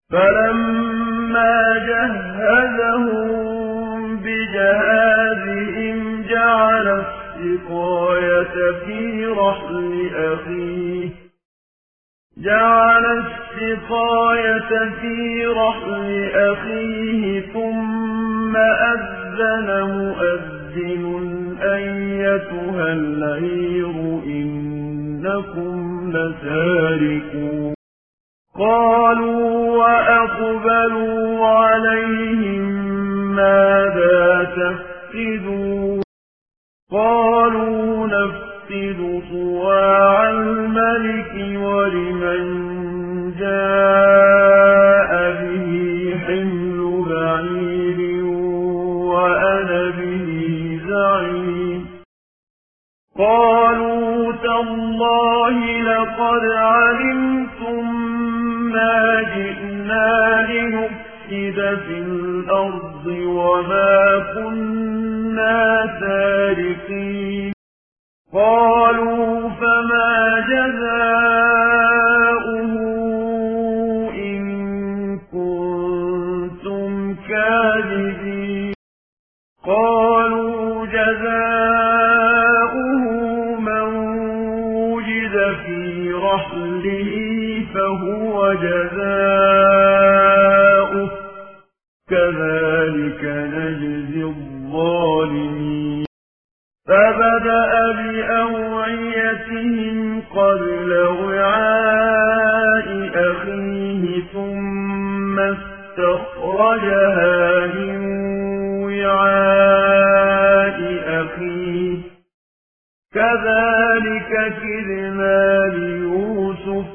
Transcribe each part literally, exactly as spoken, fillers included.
فلما جهزهم بجهازهم جعل السقاية في رحل أخيه جعل السقاية في رحل أخيه ثم أذن مؤذن أيتها العير إنكم لسارقون قالوا وأقبلوا عليهم ماذا تفقدون قالوا نفقد صواع الملك ولمن جاء به حمل بعير وأنا به زعيم قالوا تالله لقد علمتم ما جئنا لنفسد في الأرض وما كنا سارقين قالوا فما جزاؤه إن كنتم كاذبين قالوا جزاؤه من وجد في رحله فهو جزاؤه كذلك نجزي الظالمين فبدأ بأوعيتهم قبل وعاء أخيه ثم استخرجها من وعاء أخيه كذلك كدنا ليوسف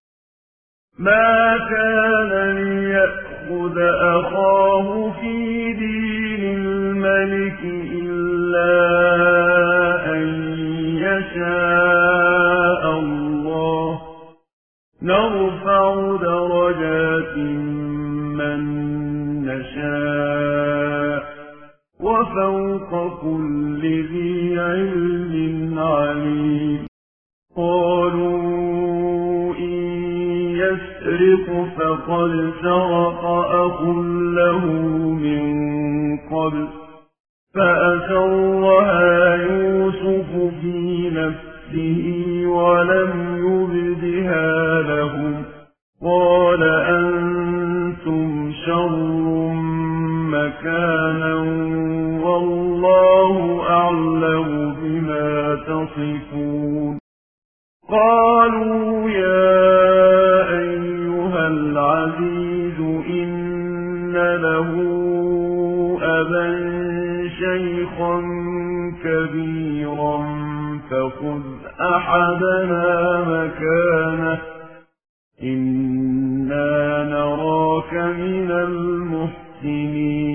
ما كان ليأخذ أخاه في دين الملك إلا أن يشاء الله نرفع درجات من نشاء وفوق كل ذي علم عليم قالوا إن يسرق فقد سرق أخ له من قبل فأسرها يوسف في نفسه ولم يبدها لهم قال أنتم شر مكانا والله أعلم بما تصفون قالوا يا أيها العزيز إن له أبا شيخا كبيرا فخذ أحدنا مكانه إنا نراك من المحسنين